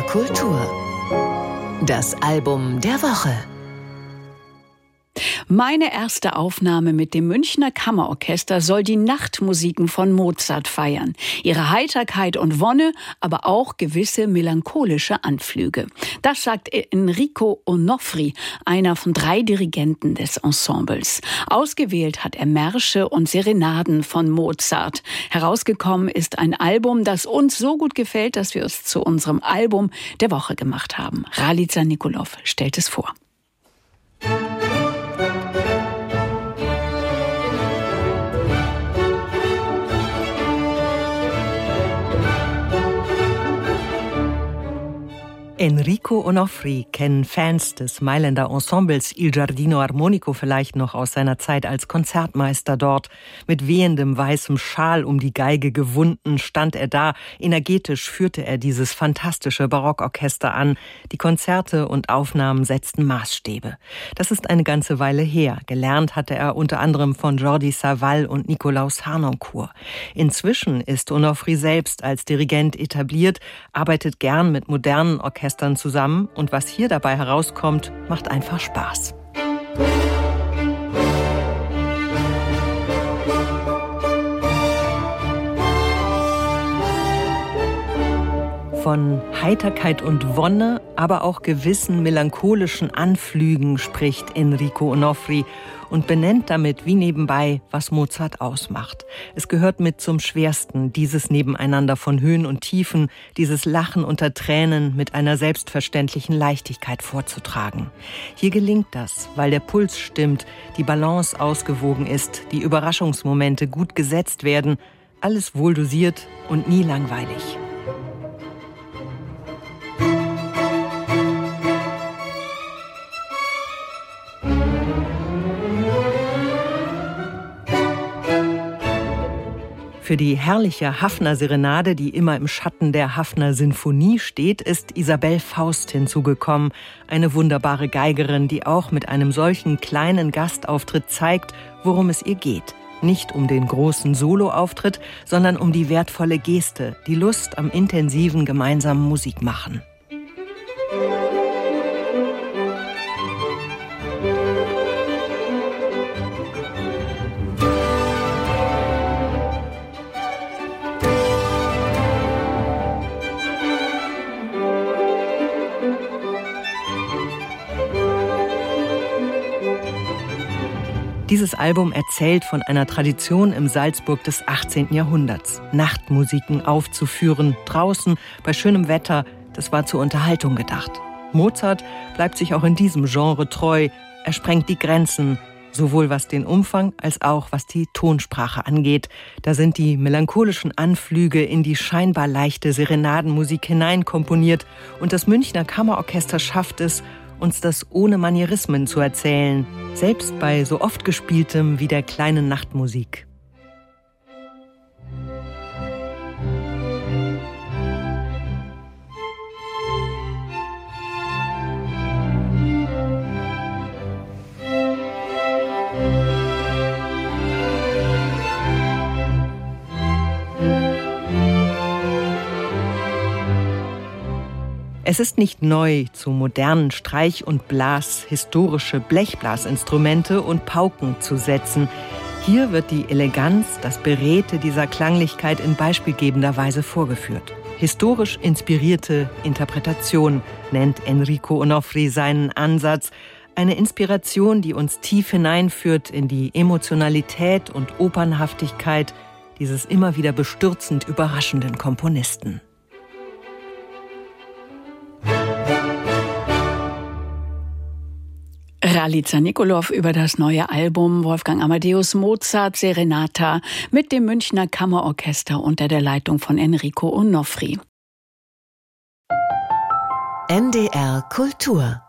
Kultur. Das Album der Woche. Meine erste Aufnahme mit dem Münchner Kammerorchester soll die Nachtmusiken von Mozart feiern. Ihre Heiterkeit und Wonne, aber auch gewisse melancholische Anflüge. Das sagt Enrico Onofri, einer von 3 Dirigenten des Ensembles. Ausgewählt hat er Märsche und Serenaden von Mozart. Herausgekommen ist ein Album, das uns so gut gefällt, dass wir es zu unserem Album der Woche gemacht haben. Ralica Nikolov stellt es vor. Enrico Onofri kennen Fans des Mailänder Ensembles Il Giardino Armonico vielleicht noch aus seiner Zeit als Konzertmeister dort. Mit wehendem weißem Schal um die Geige gewunden stand er da. Energetisch führte er dieses fantastische Barockorchester an. Die Konzerte und Aufnahmen setzten Maßstäbe. Das ist eine ganze Weile her. Gelernt hatte er unter anderem von Jordi Savall und Nikolaus Harnoncourt. Inzwischen ist Onofri selbst als Dirigent etabliert, arbeitet gern mit modernen Orchestern zusammen und was hier dabei herauskommt, macht einfach Spaß. Von Heiterkeit und Wonne, aber auch gewissen melancholischen Anflügen spricht Enrico Onofri und benennt damit wie nebenbei, was Mozart ausmacht. Es gehört mit zum Schwersten, dieses Nebeneinander von Höhen und Tiefen, dieses Lachen unter Tränen mit einer selbstverständlichen Leichtigkeit vorzutragen. Hier gelingt das, weil der Puls stimmt, die Balance ausgewogen ist, die Überraschungsmomente gut gesetzt werden, alles wohl dosiert und nie langweilig. Für die herrliche Haffner-Serenade, die immer im Schatten der Haffner-Sinfonie steht, ist Isabelle Faust hinzugekommen. Eine wunderbare Geigerin, die auch mit einem solchen kleinen Gastauftritt zeigt, worum es ihr geht. Nicht um den großen Soloauftritt, sondern um die wertvolle Geste, die Lust am intensiven gemeinsamen Musikmachen. Dieses Album erzählt von einer Tradition im Salzburg des 18. Jahrhunderts. Nachtmusiken aufzuführen, draußen, bei schönem Wetter, das war zur Unterhaltung gedacht. Mozart bleibt sich auch in diesem Genre treu. Er sprengt die Grenzen, sowohl was den Umfang als auch was die Tonsprache angeht. Da sind die melancholischen Anflüge in die scheinbar leichte Serenadenmusik hineinkomponiert und das Münchner Kammerorchester schafft es, uns das ohne Manierismen zu erzählen, selbst bei so oft gespieltem wie der kleinen Nachtmusik. Es ist nicht neu, zu modernen Streich- und historische Blechblasinstrumente und Pauken zu setzen. Hier wird die Eleganz, das Beredte dieser Klanglichkeit in beispielgebender Weise vorgeführt. Historisch inspirierte Interpretation nennt Enrico Onofri seinen Ansatz. Eine Inspiration, die uns tief hineinführt in die Emotionalität und Opernhaftigkeit dieses immer wieder bestürzend überraschenden Komponisten. Ralica Nikolov über das neue Album Wolfgang Amadeus Mozart Serenata mit dem Münchner Kammerorchester unter der Leitung von Enrico Onofri. NDR Kultur